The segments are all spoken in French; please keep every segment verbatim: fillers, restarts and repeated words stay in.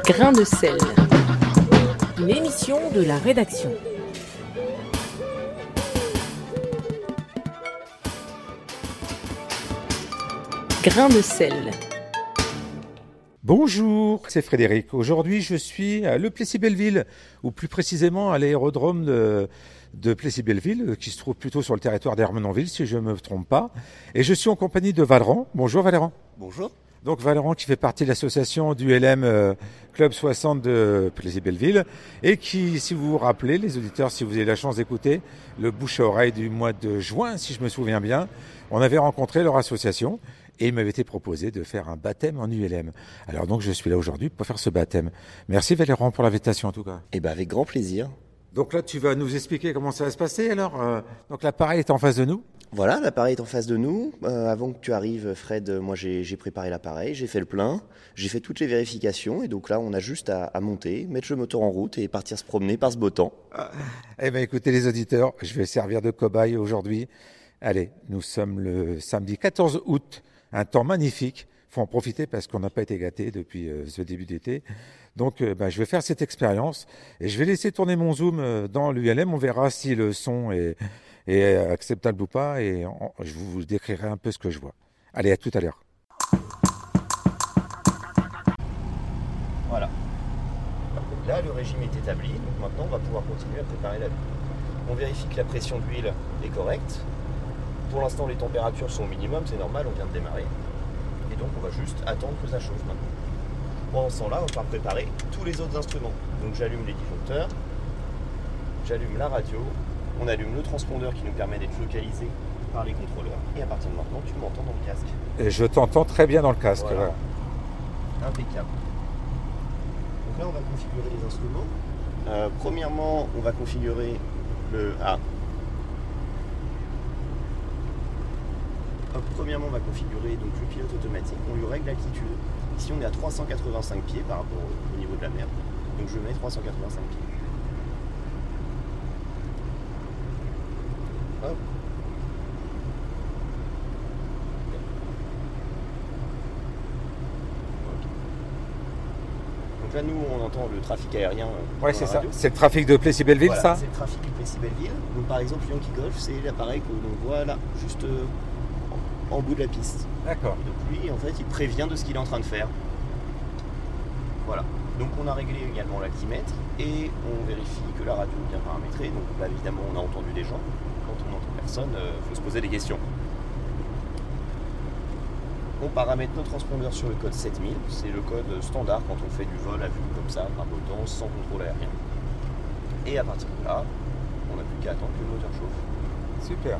Grain de sel, une émission de la rédaction. Grain de sel. Bonjour, c'est Frédéric. Aujourd'hui, je suis à Le Plessis-Belleville, ou plus précisément à l'aérodrome de, de Plessis-Belleville, qui se trouve plutôt sur le territoire d'Ermenonville, si je ne me trompe pas. Et je suis en compagnie de Valran. Bonjour Valran. Bonjour. Donc Valran qui fait partie de l'association du L M euh, Club soixante de Plessis-Belleville et qui, si vous vous rappelez, les auditeurs, si vous avez la chance d'écouter, le bouche à oreille du mois de juin, si je me souviens bien, on avait rencontré leur association et il m'avait été proposé de faire un baptême en U L M. Alors donc je suis là aujourd'hui pour faire ce baptême. Merci Valran pour l'invitation en tout cas. Eh ben avec grand plaisir. Donc là tu vas nous expliquer comment ça va se passer alors. Euh, donc l'appareil est en face de nous. Voilà, l'appareil est en face de nous. Euh, avant que tu arrives, Fred, moi j'ai, j'ai préparé l'appareil, j'ai fait le plein, j'ai fait toutes les vérifications et donc là on a juste à, à monter, mettre le moteur en route et partir se promener par ce beau temps. Ah, eh bien écoutez les auditeurs, je vais servir de cobaye aujourd'hui. Allez, nous sommes le samedi quatorze août, un temps magnifique. Il faut en profiter parce qu'on n'a pas été gâtés depuis euh, ce début d'été. Donc euh, ben, je vais faire cette expérience et je vais laisser tourner mon zoom euh, dans l'U L M. On verra si le son est... et acceptable ou pas, et je vous décrirai un peu ce que je vois. Allez, à tout à l'heure. Voilà. Là, le régime est établi, donc maintenant on va pouvoir continuer à préparer la vue. On vérifie que la pression d'huile est correcte. Pour l'instant, les températures sont au minimum, c'est normal, on vient de démarrer. Et donc on va juste attendre que ça chauffe maintenant. Pendant ce temps-là, on va pouvoir préparer tous les autres instruments. Donc j'allume les disjoncteurs, j'allume la radio, on allume le transpondeur qui nous permet d'être localisé par les contrôleurs. Et à partir de maintenant, tu m'entends dans le casque. Et je t'entends très bien dans le casque. Voilà. Voilà. Impeccable. Donc là, on va configurer les instruments. Euh, premièrement, on va configurer le... Ah. Hop, premièrement, on va configurer donc, le pilote automatique. On lui règle l'altitude. Ici, on est à trois cent quatre-vingt-cinq pieds par rapport au niveau de la mer. Donc je mets trois cent quatre-vingt-cinq pieds. Hop. Donc là, nous, on entend le trafic aérien. Oui, c'est ça. C'est le trafic de Plessis-Belleville, voilà, ça c'est le trafic de Plessis-Belleville. Donc par exemple, Yankee Golf, c'est l'appareil que l'on voit là, juste euh, en, en bout de la piste. D'accord. Donc lui, en fait, il prévient de ce qu'il est en train de faire. Voilà. Donc on a réglé également l'altimètre et on vérifie que la radio est bien paramétrée. Donc là, évidemment, on a entendu des gens. Quand on n'entend personne, il euh, faut se poser des questions. On paramètre nos transpondeurs sur le code sept mille. C'est le code standard quand on fait du vol à vue comme ça, par potence, sans contrôle aérien. Et à partir de là, on n'a plus qu'à attendre que le moteur chauffe. Super.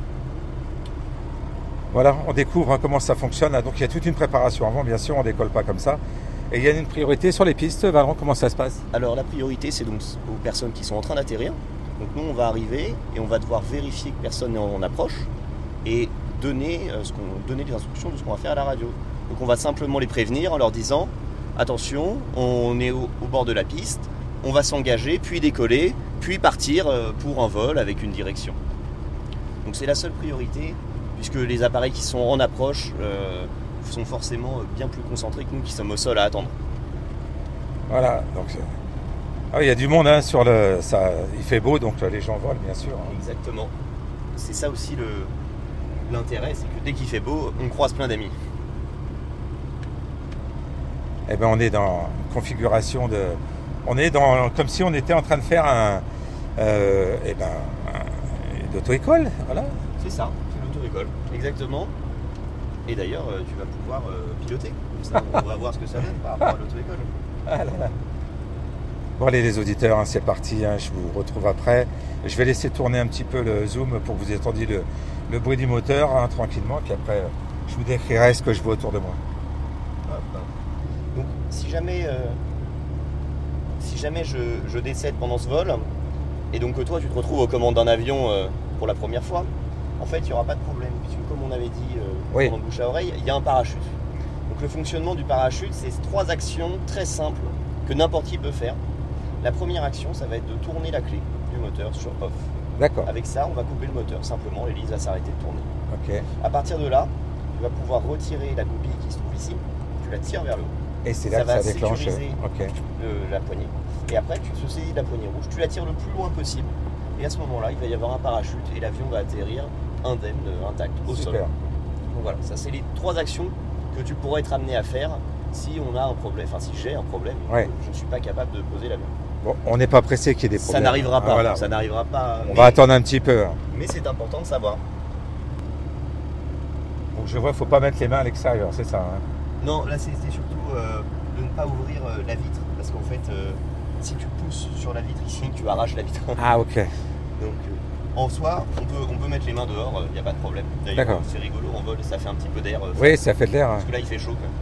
Voilà, on découvre hein, comment ça fonctionne. Donc il y a toute une préparation avant, bien sûr, on ne décolle pas comme ça. Et il y a une priorité sur les pistes. Valran, comment ça se passe? Alors la priorité, c'est donc aux personnes qui sont en train d'atterrir. Donc nous, on va arriver et on va devoir vérifier que personne n'est en approche et donner, euh, ce qu'on, donner les instructions de ce qu'on va faire à la radio. Donc on va simplement les prévenir en leur disant « Attention, on est au, au bord de la piste, on va s'engager, puis décoller, puis partir euh, pour un vol avec une direction. » Donc c'est la seule priorité, puisque les appareils qui sont en approche euh, sont forcément bien plus concentrés que nous qui sommes au sol à attendre. Voilà, donc ah, il y a du monde hein, sur le. Ça, il fait beau, donc les gens volent, bien sûr. Hein. Exactement. C'est ça aussi le, l'intérêt, c'est que dès qu'il fait beau, on croise plein d'amis. Eh ben, on est dans une configuration de. On est dans comme si on était en train de faire un. Euh, eh ben, un, une auto-école, voilà. C'est ça, c'est l'auto-école, exactement. Et d'ailleurs, tu vas pouvoir euh, piloter. Comme ça, on va voir ce que ça donne par rapport à l'auto-école. Ah là là. Bon allez les auditeurs, hein, c'est parti, hein, je vous retrouve après. Je vais laisser tourner un petit peu le zoom pour que vous entendiez le, le bruit du moteur hein, tranquillement, puis après je vous décrirai ce que je vois autour de moi. Donc si jamais, euh, si jamais je, je décède pendant ce vol, et donc que toi tu te retrouves aux commandes d'un avion euh, pour la première fois, en fait il n'y aura pas de problème, puisque comme on avait dit euh, oui. pendant bouche à oreille, il y a un parachute. Donc le fonctionnement du parachute, c'est trois actions très simples que n'importe qui peut faire. La première action, ça va être de tourner la clé du moteur sur off. D'accord. Avec ça, on va couper le moteur. Simplement, l'hélice va s'arrêter de tourner. Ok. À partir de là, tu vas pouvoir retirer la goupille qui se trouve ici. Tu la tires vers le haut. Et c'est là ça que va ça déclenche. sécuriser Ok. le- la poignée. Et après, tu te saisis de la poignée rouge, tu la tires le plus loin possible. Et à ce moment-là, il va y avoir un parachute et l'avion va atterrir indemne, intact, au sol. Super. Donc voilà, ça c'est les trois actions que tu pourrais être amené à faire si on a un problème, enfin si j'ai un problème, et Ouais. que je ne suis pas capable de poser l'avion. Bon, on n'est pas pressé qu'il y ait des Ça problèmes. n'arrivera pas, Ah, voilà. ça n'arrivera pas. On mais, va attendre un petit peu. mais c'est important de savoir. Donc je vois, faut pas mettre les mains à l'extérieur, c'est ça. Hein. Non, là c'était surtout euh, de ne pas ouvrir euh, la vitre, parce qu'en fait, euh, si tu pousses sur la vitre ici, tu arraches la vitre. Ah ok. Donc euh, en soi, on peut, on peut mettre les mains dehors, il n'y a pas de problème. D'ailleurs, D'accord. c'est rigolo, en vol, ça fait un petit peu d'air. euh, Oui, ça fait de l'air. Hein. Parce que là, il fait chaud quand même.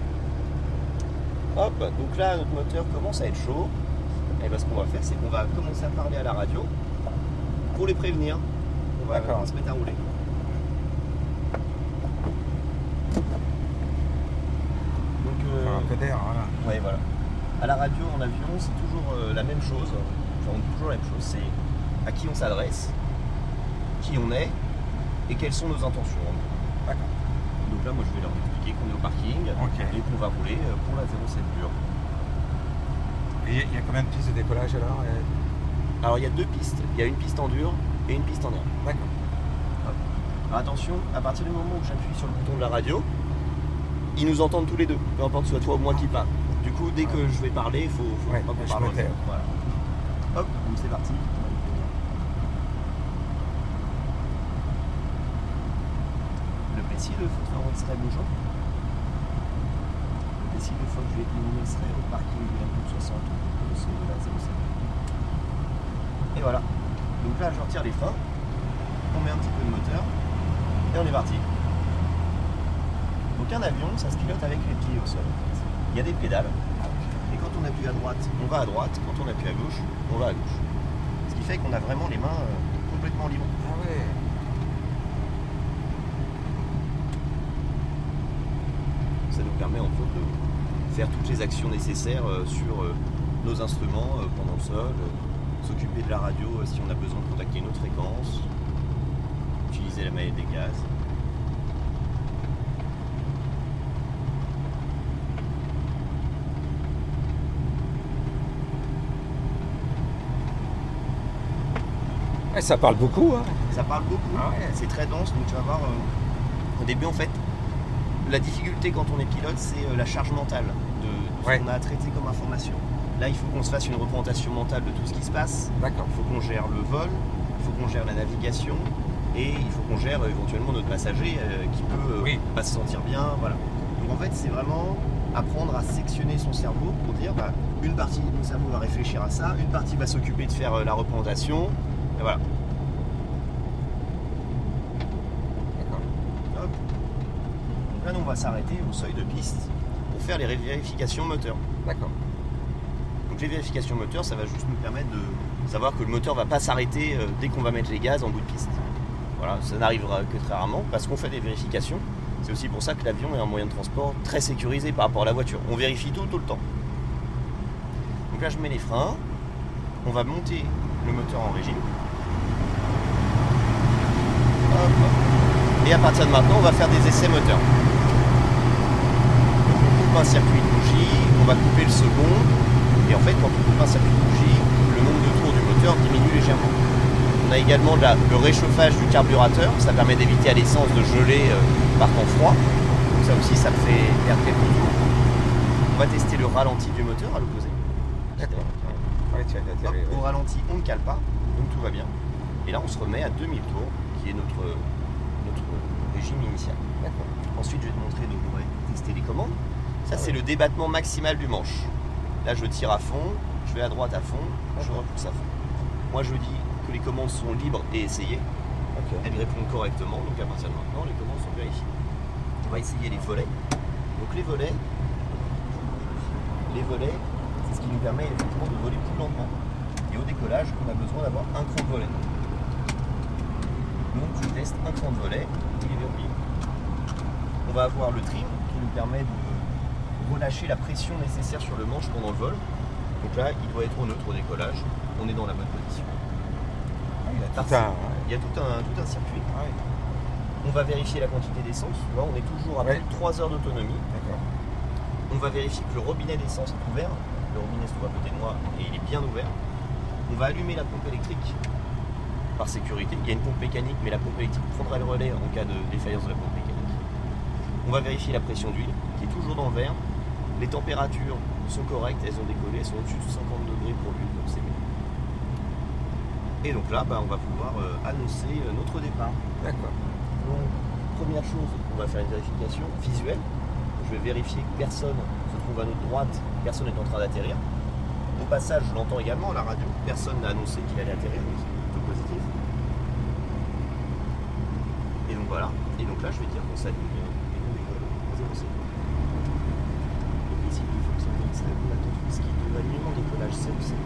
Hop, donc là, notre moteur commence à être chaud. Et ben, ce qu'on va faire, c'est qu'on va commencer à parler à la radio pour les prévenir. On va, D'accord. on va se mettre à rouler. Donc, euh, Un peu d'air, voilà. ouais, voilà. À la radio, en avion, c'est toujours euh, la même chose. Enfin, on dit toujours la même chose. C'est à qui on s'adresse, qui on est et quelles sont nos intentions. D'accord. Donc là, moi, je vais leur expliquer qu'on est au parking Ok. et qu'on va rouler euh, pour la zéro sept pure. Et il y a combien de pistes de décollage alors euh Alors, il y a deux pistes. Il y a une piste en dur et une piste en air. D'accord. Alors, attention, à partir du moment où j'appuie sur le bouton de la radio, ils nous entendent tous les deux, peu importe soit toi ou moi qui parle. Du coup, dès que je vais parler, il faut, faut Ouais, pas qu'on je parle. me tais. Voilà. Hop, donc c'est parti. Le Plessis, le Fort serait bougeant. Le Plessis, une fois que je l'ai éliminé, serait au parking du vingt-huit soixante, c'est de la zéro sept. Et voilà. Donc là, je retire les freins, on met un petit peu de moteur, et on est parti. Donc un avion, ça se pilote avec les pieds au sol. Il y a des pédales, et quand on appuie à droite, on va à droite, quand on appuie à gauche, on va à gauche. Ce qui fait qu'on a vraiment les mains euh, complètement libres. Ah ouais. Ça nous permet entre autres de faire toutes les actions nécessaires euh, sur euh, nos instruments euh, pendant le sol, euh, s'occuper de la radio euh, si on a besoin de contacter une autre fréquence, utiliser la manette des gaz. Ouais, ça parle beaucoup. Hein. Ça parle beaucoup, Ah ouais. c'est très dense, donc tu vas voir, euh, au début en fait, la difficulté quand on est pilote, c'est euh, la charge mentale de, de ce Ouais. qu'on a à traiter comme information. Là, il faut qu'on se fasse une représentation mentale de tout ce qui se passe. D'accord. Il faut qu'on gère le vol, il faut qu'on gère la navigation et il faut qu'on gère euh, éventuellement notre passager euh, qui peut euh, Oui. pas se sentir bien. Voilà. Donc en fait, c'est vraiment apprendre à sectionner son cerveau pour dire bah, une partie de mon cerveau va réfléchir à ça, une partie va s'occuper de faire euh, la représentation. Et voilà. D'accord. Hop. Donc là, nous, on va s'arrêter au seuil de piste pour faire les vérifications moteur. D'accord. Donc les vérifications moteur, ça va juste nous permettre de savoir que le moteur va pas s'arrêter euh, dès qu'on va mettre les gaz en bout de piste. Voilà, ça n'arrivera que très rarement parce qu'on fait des vérifications. C'est aussi pour ça que l'avion est un moyen de transport très sécurisé par rapport à la voiture. On vérifie tout tout le temps. Donc là, je mets les freins. On va monter le moteur en régime. Hop. Et à partir de maintenant, on va faire des essais moteurs. Donc on coupe un circuit de bougie, on va couper le second. Et en fait, quand on coupe un circuit de bougie, le nombre de tours du moteur diminue légèrement. On a également de la- le réchauffage du carburateur, ça permet d'éviter à l'essence de geler euh, par temps froid. Donc ça aussi, ça me fait perdre quelques tours. On va tester le ralenti du moteur à l'opposé. D'accord. Ouais, tu as Hop, atterri, au ouais. ralenti, on ne cale pas, donc tout va bien. Et là, on se remet à deux mille tours, qui est notre, notre régime initial. D'accord. Ensuite, je vais te montrer, donc on va tester les commandes. Ça, c'est le débattement maximal du manche. Là, je tire à fond, je vais à droite à fond, je repousse à fond. Moi, je dis que les commandes sont libres et essayées. Ok. Elles répondent correctement, donc à partir de maintenant, les commandes sont vérifiées. On va essayer les volets. Donc les volets, les volets, c'est ce qui nous permet effectivement de voler plus lentement. Et au décollage, on a besoin d'avoir un cran de volet. Donc je teste un cran de volet, il est verrouillé. On va avoir le trim qui nous permet de relâcher la pression nécessaire sur le manche pendant le vol. Donc là, il doit être au neutre au décollage. On est dans la bonne position. Ah, il a tout Parfait. un... Il y a tout un, tout un circuit. Ouais. On va vérifier la quantité d'essence. Là, on est toujours à plus Ouais. de trois heures d'autonomie. D'accord. On va vérifier que le robinet d'essence est ouvert. Le robinet se trouve à côté de moi et il est bien ouvert. On va allumer la pompe électrique par sécurité. Il y a une pompe mécanique, mais la pompe électrique prendra le relais en cas de défaillance de la pompe mécanique. On va vérifier la pression d'huile qui est toujours dans le verre. Les températures sont correctes, elles ont décollé, elles sont au-dessus de cinquante degrés pour l'huile, donc c'est bien. Et donc là, bah, on va pouvoir euh, annoncer euh, notre départ. D'accord. Donc, première chose, on va faire une vérification visuelle. Je vais vérifier que personne se trouve à notre droite, personne n'est en train d'atterrir. Au passage, je l'entends également à la radio, personne n'a annoncé qu'il allait atterrir, donc c'est plutôt positif. Et donc voilà, et donc là je vais dire qu'on s'aligne et qu'on décolle au zéro sept. Donc ici il fonctionne comme ça, on attend tout ce qui est alignement décollage zéro sept.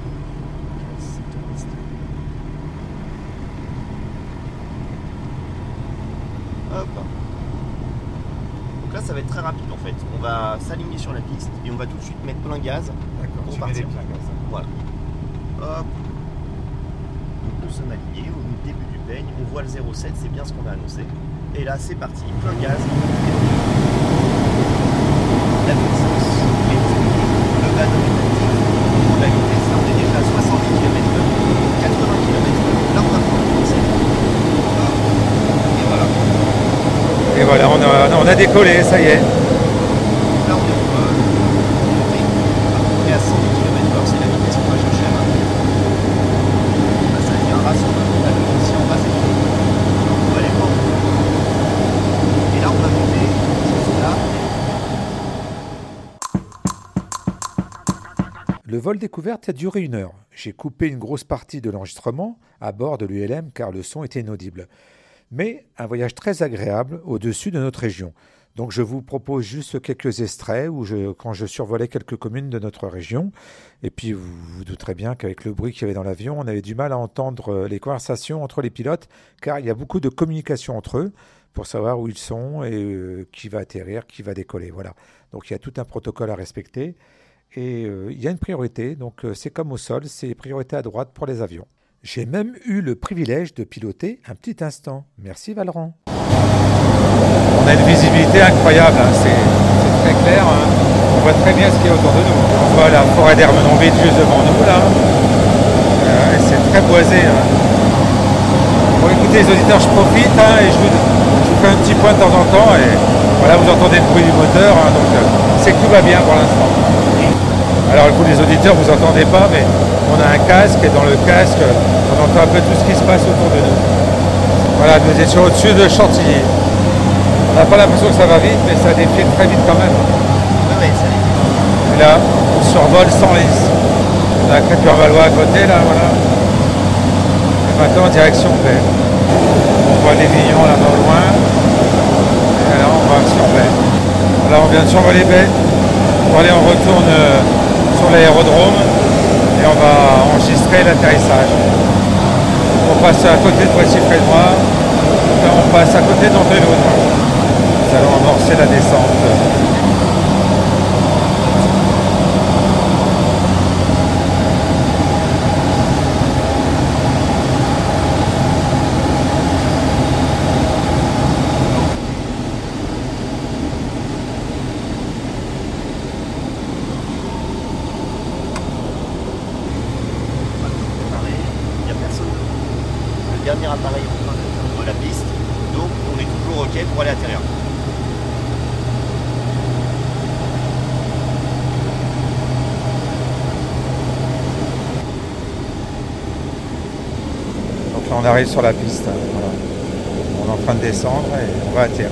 Hop. Donc là ça va être très rapide en fait. On va s'aligner sur la piste et on va tout de suite mettre plein gaz. D'accord, pour tu mets partir. les pleins gaz. Voilà. Hop. Donc nous sommes alignés au début du peigne. On voit le zéro sept, c'est bien ce qu'on a annoncé. Et là c'est parti, plein de gaz. La puissance est le ballon est actif. La vitesse, là on est déjà à soixante-dix kilomètres heure, quatre-vingts kilomètres heure. Là on va prendre le sept. Et voilà. Et voilà, on a, on a décollé, ça y est. Là on est en vol. On est à cent dix kilomètres heure, c'est la vitesse qu'on va chercher à maintenir. Là, ça va être un rassemblement. Là, ici en bas, c'est bon. On va aller voir. Et là, on va monter jusque là. Le vol découverte a duré une heure. J'ai coupé une grosse partie de l'enregistrement à bord de l'U L M car le son était inaudible. Mais un voyage très agréable au-dessus de notre région. Donc je vous propose juste quelques extraits où je, quand je survolais quelques communes de notre région. Et puis vous vous douterez bien qu'avec le bruit qu'il y avait dans l'avion, on avait du mal à entendre les conversations entre les pilotes car il y a beaucoup de communication entre eux pour savoir où ils sont et euh, qui va atterrir, qui va décoller. Voilà. Donc il y a tout un protocole à respecter et euh, il y a une priorité. Donc euh, c'est comme au sol, c'est priorité à droite pour les avions. J'ai même eu le privilège de piloter un petit instant. Merci Valran. On a une visibilité incroyable, hein. c'est, c'est très clair. Hein. On voit très bien ce qu'il y a autour de nous. On voit la forêt d'Ermenonville juste devant nous là. Euh, et c'est très boisé. Hein. Pour écouter les auditeurs, je profite hein, et je vous, je vous fais un petit point de temps en temps. Et voilà, vous entendez le bruit du moteur, hein, donc euh, c'est que tout va bien pour l'instant. Alors vous les auditeurs, vous entendez pas, mais on a un casque et dans le casque, on entend un peu tout ce qui se passe autour de nous. Voilà, nous étions au-dessus de Chantilly. On n'a pas l'impression que ça va vite, mais ça défile très vite quand même. Oui, oui, ça défile. Et là, on survole sans lisse. On a Crépure-Valois à côté, là, voilà. Et maintenant, en direction baie. On voit les Vignons là-bas au loin. Et là, on va sur baie. Voilà, on vient de survoler baie. Pour aller, on retourne sur l'aérodrome et on va enregistrer l'atterrissage. On passe à côté de Poissy-Frénois, on passe à côté d'André-Loudre. Nous allons amorcer la descente. Le dernier appareil est en train de faire la piste, donc on est toujours ok pour aller atterrir. Donc là on arrive sur la piste, voilà. On est en train de descendre et on va atterrir.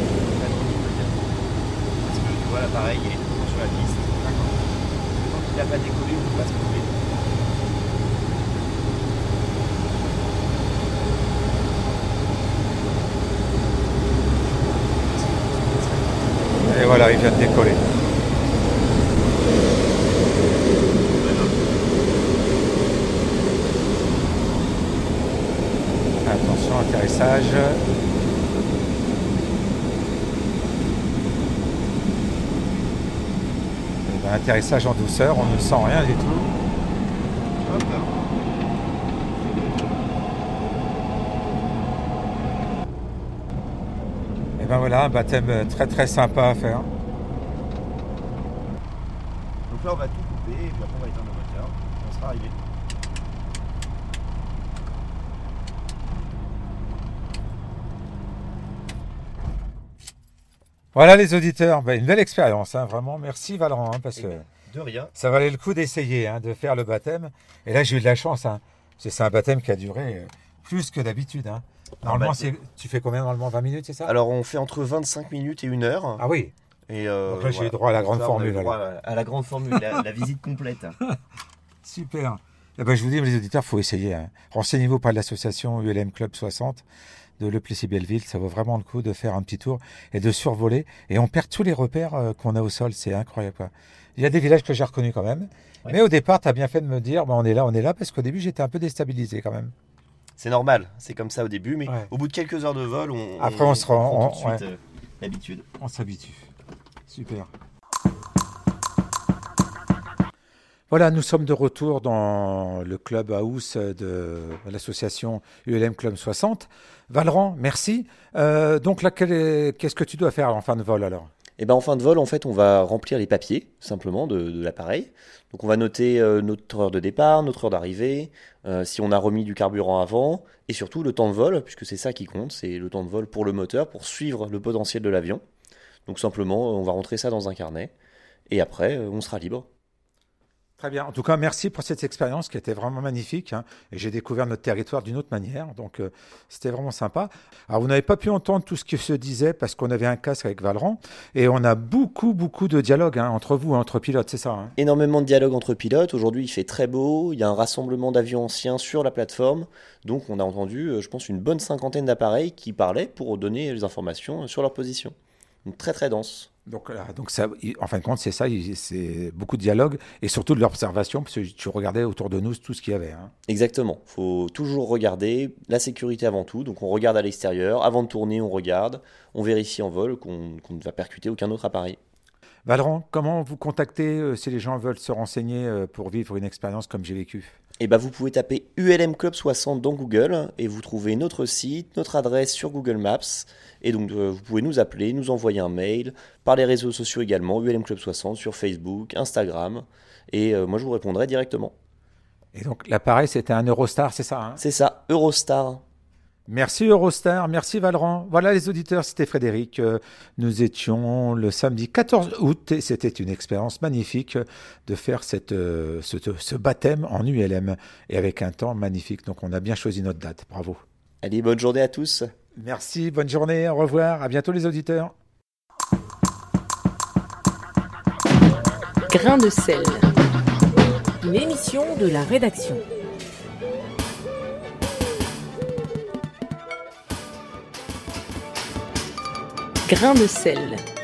Parce que tu vois l'appareil il est toujours sur la piste. Tant qu'il n'a pas décollé, on ne peut pas se trouver. Et voilà, il vient de décoller. Attention, atterrissage. Et ben, atterrissage en douceur, on ne sent rien du tout. Hop. Et ben voilà, un baptême très très sympa à faire. Donc là, on va tout couper et puis après, on va éteindre le moteur. Et on sera arrivé. Voilà les auditeurs, ben, une belle expérience, hein, vraiment. Merci Valran, hein, parce que de rien. Ça valait le coup d'essayer, hein, de faire le baptême. Et là, j'ai eu de la chance, hein, parce que c'est un baptême qui a duré plus que d'habitude. Hein. Normalement, c'est... tu fais combien normalement vingt minutes, c'est ça? Alors, on fait entre vingt-cinq minutes et une heure. Ah oui. Et euh, Donc là, j'ai voilà. eu droit à la grande là, formule. Droit à la grande formule, la, la visite complète. Super. Eh ben, je vous dis, les auditeurs, il faut essayer. Hein. Renseignez-vous auprès de l'association U L M Club soixante de Le Plessis-Belleville. Ça vaut vraiment le coup de faire un petit tour et de survoler. Et on perd tous les repères euh, qu'on a au sol. C'est incroyable, quoi. Il y a des villages que j'ai reconnus quand même. Ouais. Mais au départ, tu as bien fait de me dire, bah, on est là, on est là, parce qu'au début, j'étais un peu déstabilisé quand même. C'est normal, c'est comme ça au début, mais ouais. Au bout de quelques heures de vol, on, Après, on, on se rend on, tout de ouais. suite euh, l'habitude. On s'habitue. Super. Voilà, nous sommes de retour dans le club house de l'association U L M Club soixante. Valran, merci. Euh, donc là, quel est, qu'est-ce que tu dois faire en fin de vol alors? Eh ben, en fin de vol, en fait, on va remplir les papiers, simplement, de, de l'appareil. Donc, on va noter euh, notre heure de départ, notre heure d'arrivée, euh, si on a remis du carburant avant, et surtout le temps de vol, puisque c'est ça qui compte, c'est le temps de vol pour le moteur, pour suivre le potentiel de l'avion. Donc, simplement, on va rentrer ça dans un carnet, et après, euh, on sera libre. Très bien. En tout cas, merci pour cette expérience qui était vraiment magnifique. Hein. Et j'ai découvert notre territoire d'une autre manière. Donc, euh, c'était vraiment sympa. Alors, vous n'avez pas pu entendre tout ce qui se disait parce qu'on avait un casque avec Valran. Et on a beaucoup, beaucoup de dialogue hein, entre vous, entre pilotes, c'est ça hein? Énormément de dialogue entre pilotes. Aujourd'hui, il fait très beau. Il y a un rassemblement d'avions anciens sur la plateforme. Donc, on a entendu, je pense, une bonne cinquantaine d'appareils qui parlaient pour donner les informations sur leur position. Donc, très, très dense. Donc, donc ça, en fin de compte, c'est ça, c'est beaucoup de dialogue et surtout de l'observation, parce que tu regardais autour de nous tout ce qu'il y avait. Hein. Exactement. Il faut toujours regarder, la sécurité avant tout. Donc on regarde à l'extérieur, avant de tourner, on regarde, on vérifie en vol qu'on qu'on ne va percuter aucun autre appareil. Valran, comment vous contactez euh, si les gens veulent se renseigner euh, pour vivre une expérience comme j'ai vécu? Eh ben, vous pouvez taper U L M Club soixante dans Google et vous trouvez notre site, notre adresse sur Google Maps. Et donc, euh, vous pouvez nous appeler, nous envoyer un mail, par les réseaux sociaux également, U L M Club soixante sur Facebook, Instagram. Et euh, moi, je vous répondrai directement. Et donc, l'appareil, c'était un Eurostar, c'est ça hein? C'est ça, Eurostar. Merci Eurostar, merci Valran. Voilà les auditeurs, c'était Frédéric. Nous étions le samedi quatorze août et c'était une expérience magnifique de faire cette, ce, ce baptême en U L M et avec un temps magnifique. Donc on a bien choisi notre date, bravo. Allez, bonne journée à tous. Merci, bonne journée, au revoir, à bientôt les auditeurs. Grain de sel, une émission de la rédaction. Grain de sel.